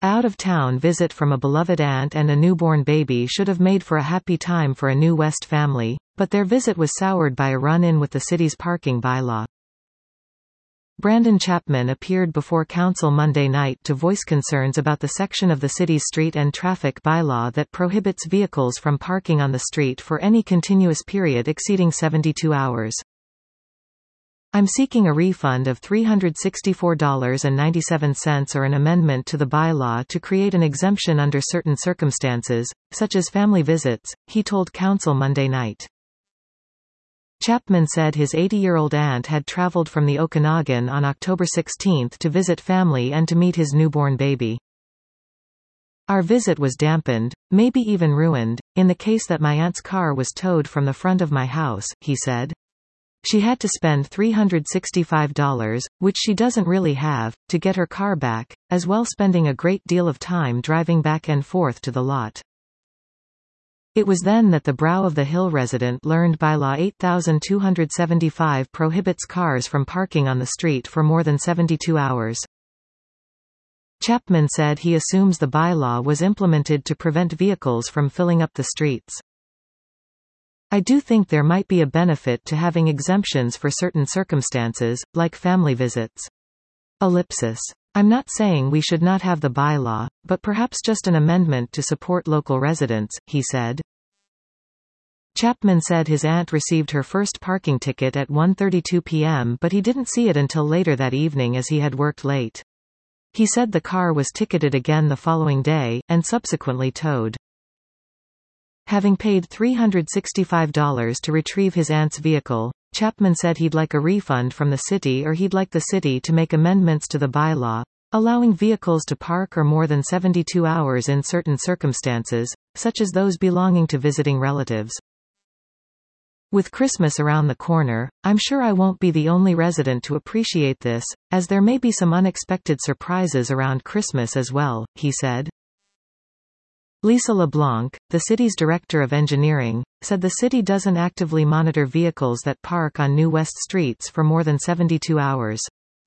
out-of-town visit from a beloved aunt and a newborn baby should have made for a happy time for a New West family, but their visit was soured by a run-in with the city's parking bylaw. Brandon Chapman appeared before council Monday night to voice concerns about the section of the city's street and traffic bylaw that prohibits vehicles from parking on the street for any continuous period exceeding 72 hours. I'm seeking a refund of $364.97 or an amendment to the bylaw to create an exemption under certain circumstances, such as family visits, he told council Monday night. Chapman said his 80-year-old aunt had traveled from the Okanagan on October 16 to visit family and to meet his newborn baby. Our visit was dampened, maybe even ruined, in the case that my aunt's car was towed from the front of my house, he said. She had to spend $365, which she doesn't really have, to get her car back, as well spending a great deal of time driving back and forth to the lot. It was then that the Brow of the Hill resident learned bylaw 8275 prohibits cars from parking on the street for more than 72 hours. Chapman said he assumes the bylaw was implemented to prevent vehicles from filling up the streets. I do think there might be a benefit to having exemptions for certain circumstances, like family visits. Ellipsis. I'm not saying we should not have the bylaw, but perhaps just an amendment to support local residents, he said. Chapman said his aunt received her first parking ticket at 1:32 p.m. but he didn't see it until later that evening as he had worked late. He said the car was ticketed again the following day, and subsequently towed. Having paid $365 to retrieve his aunt's vehicle, Chapman said he'd like a refund from the city or he'd like the city to make amendments to the bylaw, allowing vehicles to park or more than 72 hours in certain circumstances, such as those belonging to visiting relatives. With Christmas around the corner, I'm sure I won't be the only resident to appreciate this, as there may be some unexpected surprises around Christmas as well, he said. Lisa LeBlanc, the city's director of engineering, said the city doesn't actively monitor vehicles that park on New West streets for more than 72 hours.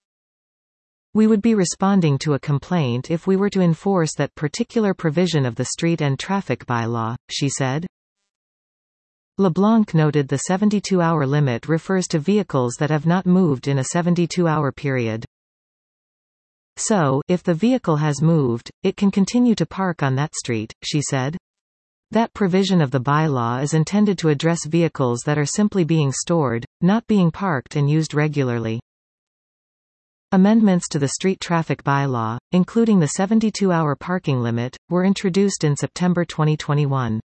We would be responding to a complaint if we were to enforce that particular provision of the street and traffic bylaw, she said. LeBlanc noted the 72-hour limit refers to vehicles that have not moved in a 72-hour period. So, if the vehicle has moved, it can continue to park on that street, she said. That provision of the bylaw is intended to address vehicles that are simply being stored, not being parked and used regularly. Amendments to the street traffic bylaw, including the 72-hour parking limit, were introduced in September 2021.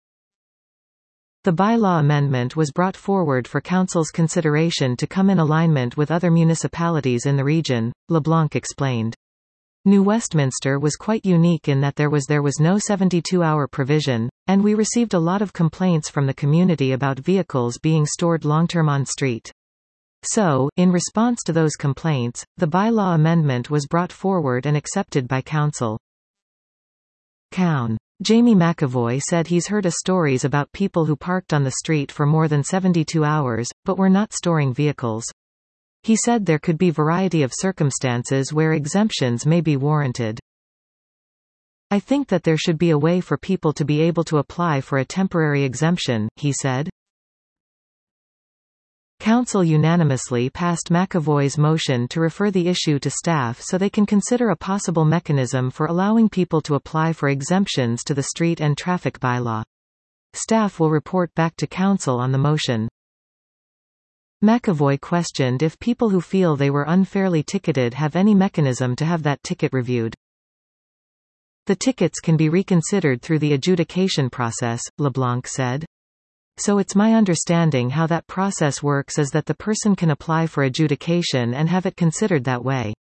The bylaw amendment was brought forward for council's consideration to come in alignment with other municipalities in the region, LeBlanc explained. New Westminster was quite unique in that there was no 72-hour provision, and we received a lot of complaints from the community about vehicles being stored long-term on street. So, in response to those complaints, the bylaw amendment was brought forward and accepted by council. Cown. Jamie McAvoy said he's heard of stories about people who parked on the street for more than 72 hours, but were not storing vehicles. He said there could be a variety of circumstances where exemptions may be warranted. I think that there should be a way for people to be able to apply for a temporary exemption, he said. Council unanimously passed McAvoy's motion to refer the issue to staff so they can consider a possible mechanism for allowing people to apply for exemptions to the street and traffic bylaw. Staff will report back to council on the motion. McAvoy questioned if people who feel they were unfairly ticketed have any mechanism to have that ticket reviewed. The tickets can be reconsidered through the adjudication process, LeBlanc said. So it's my understanding how that process works is that the person can apply for adjudication and have it considered that way.